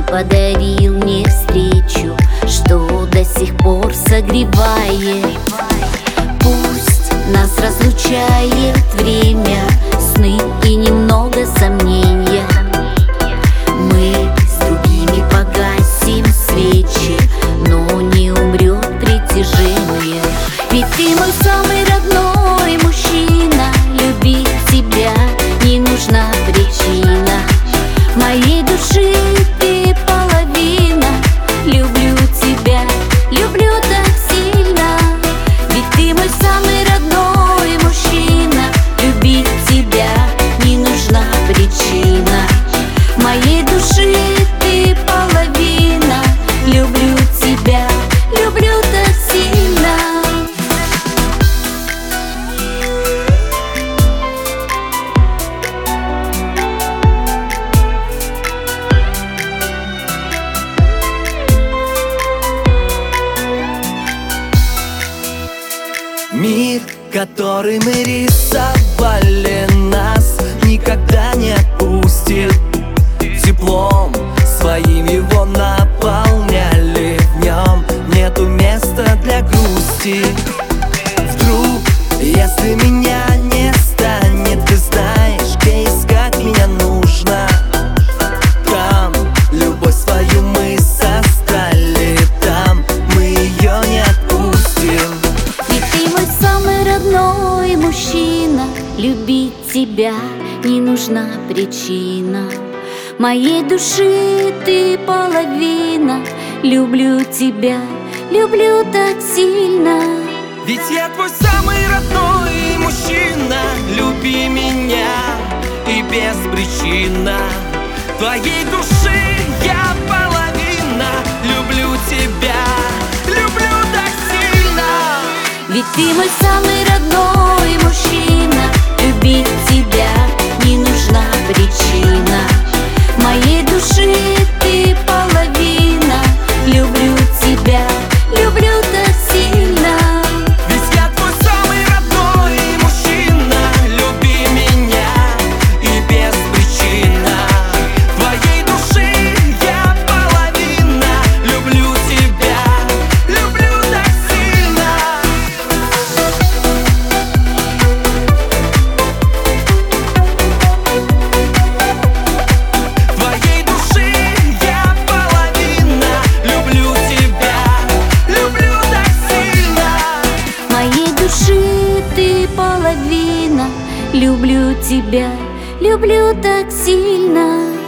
подарил мне встречу, что до сих пор согревает. Пусть нас разлучает время, сны и немного сомнения. Мы с другими погасим свечи, но не умрет притяжение. Ведь ты мой самый родной мужчина, любить тебя не нужна причина. Моей души ты половина, люблю тебя, люблю так сильно. Ведь ты мой самый родной мужчина, любить тебя не нужна причина. Моей души ты половина, люблю тебя, люблю так сильно. Мир, который мы рисовали, нас никогда не отпустит. Теплом своим его наполняли, в нем нету места для грусти. Вдруг, если меня не станет, ты знаешь, где искать меня нужно. Там любовь свою мы создали, там мы ее не отпустим. Ведь ты мой самый родной мужчина, любить тебя не нужна причина. Моей души ты половина, люблю тебя, люблю так сильно. Ведь я твой самый родной мужчина, люби меня и без причины. Твоей души я половина, люблю тебя, люблю так сильно. Ведь ты мой самый родной мужчина, любить тебя не нужна причина. Моей души ты половина, люблю тебя, люблю так сильно. Ведь я твой самый родной мужчина, люби меня и без причины. Твоей души я половина, люблю тебя, люблю так сильно. Твоей души я половина, люблю тебя, люблю так сильно. Моей души ты половина, люблю тебя, люблю так сильно.